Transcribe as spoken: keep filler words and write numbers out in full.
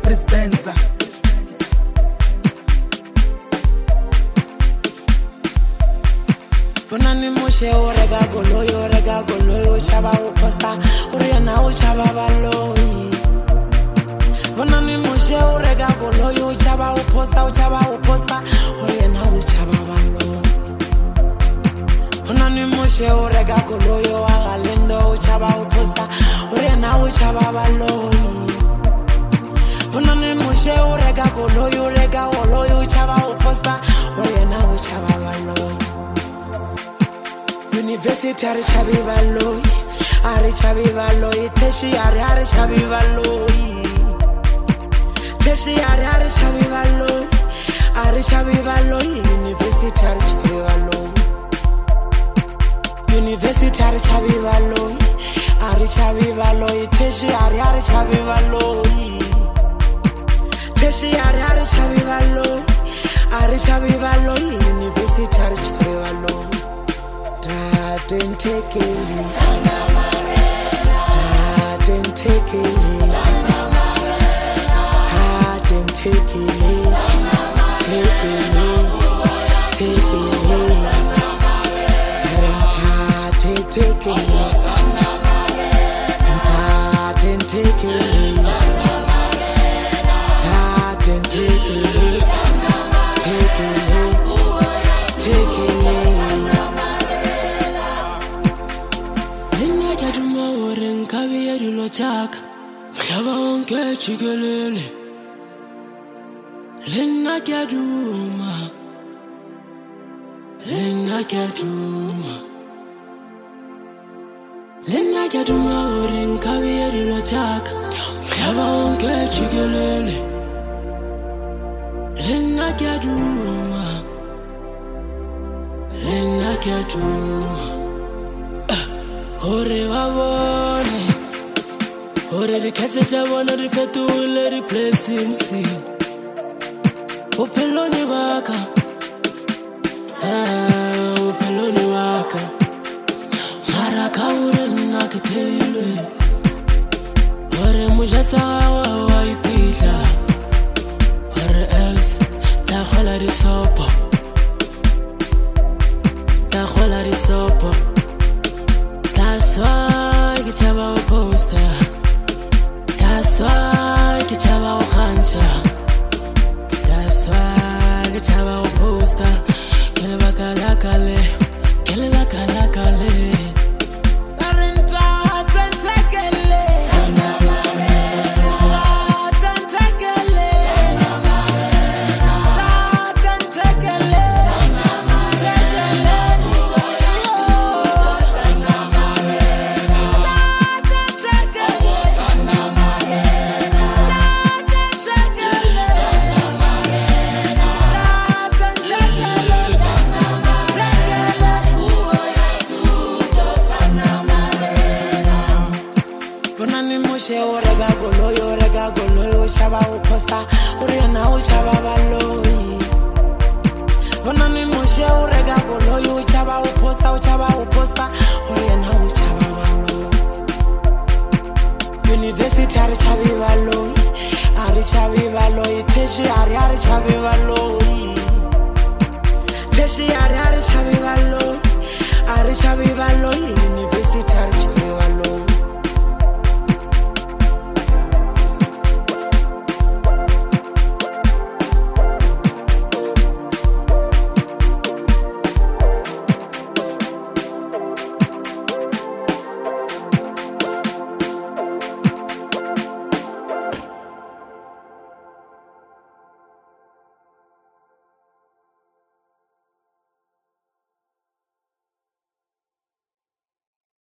Chris Benza. Bonani moshe o rega goloi o rega goloi o chaba o posta o rena o chaba baloi. Bonani moshe o rega goloi o chaba o posta o chaba o posta o rena o chaba baloi. Bonani moshe o rega goloi o agalendo o chaba o posta o rena o chaba baloi. Bonani moshe o rega goloi o rega goloi o chaba o posta o rena o chaba baloi. University are chabi baloi, are chabi baloi, teshi are are chabi baloi, teshi are are chabi baloi, are chabi baloi. University are chabi baloi, University are chabi baloi, are chabi baloi, teshi are are chabi baloi, teshi are are chabi baloi, are chabi baloi. University are chabi baloi. Didn't take it, didn't take it, didn't take it, take it, take it, didn't take it, didn't take it, didn't take it, take it, take it. Chaka mhlaba wonke jikelele lena kuyaduma lena kuyaduma lena kuyaduma uri ngikabiyeli lo chaka mhlaba wonke jikelele lena kuyaduma lena kuyaduma ore wabone ore di kase jabona di fetu le replacing si upeloni waka ah upeloni waka maraka ure nakitele ore mujasa wa ipisa ore else ta khola ri sopo ta khola ri sopo that's why you chaba poster. That's why you chaba khancha. That's why you chaba poster. Kele bakala kale, kele bakala kale. Tarenta tentekele. Sana marena. Tentekele. Sana marena. Tentekele. Sana marena. Sana marena. Tentekele. Sana Bonani moshe o rega goloi o rega goloi o chaba o posta o rena o chaba baloi. Bonani moshe o rega goloi o chaba o posta o chaba o posta o rena o chaba baloi. University are chabi baloi, are chabi baloi, teshi are are chabi baloi, teshi are are chabi baloi, are chabi baloi.